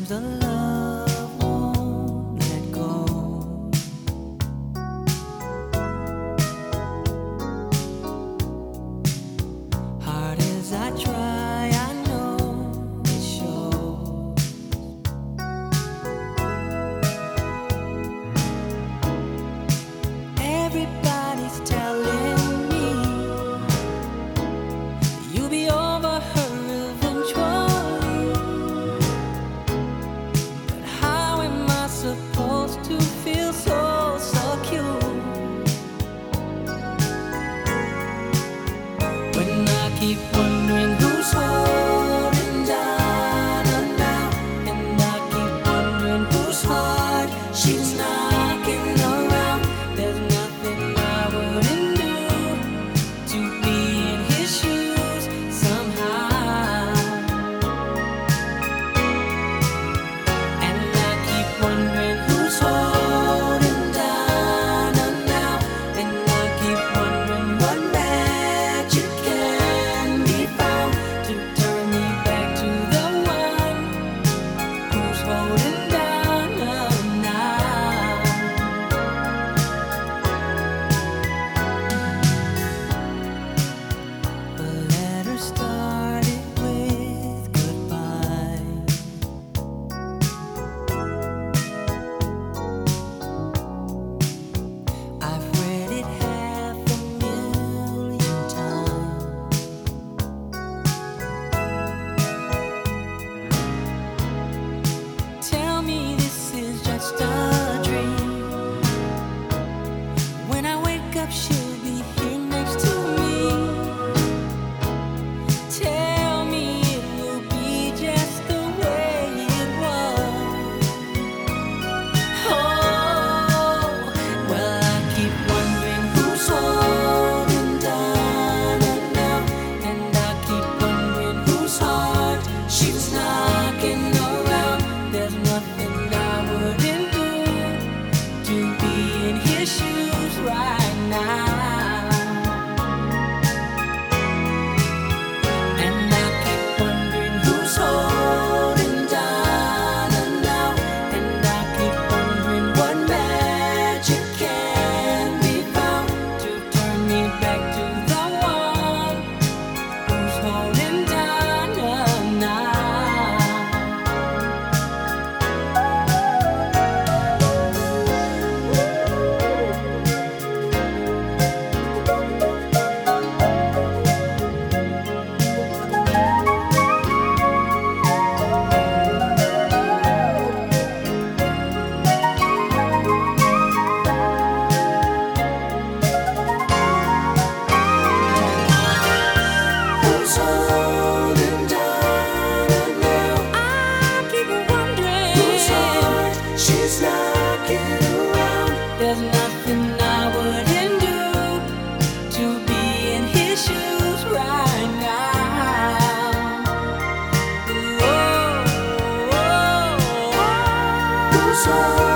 the love won't let go. Hard as I try, I know it shows. Everybody's telling me you'll be over her eventually, but how am I supposed to feel so secure when I keep wondering who's holding down now, and I keep wondering whose heart she's knocking around. There's nothing I wouldn't do to be in his shoes somehow. And I keep wondering who's holding down now, and I keep wondering what magic can be found to turn me back to the one who's holding down now. The letter started with goodbye. I've read it 500,000 times. Tell me this is just a dream. When I wake up, she'll be here next to me. Tell me it will be just the way it was. Oh, well, I keep wondering who's holding down now, and I keep wondering whose heart she's knocking around. There's nothing I wouldn't do to be in his shoes right now. And I keep wondering who's holding down now, and I keep wondering what magic can be found to turn me back to the one who's holding down now. Who's holding down now? I keep wondering whose heart she's knocking around. There's nothing I wouldn't do to be in his shoes right now. Whoa, whoa, whoa. Who's holding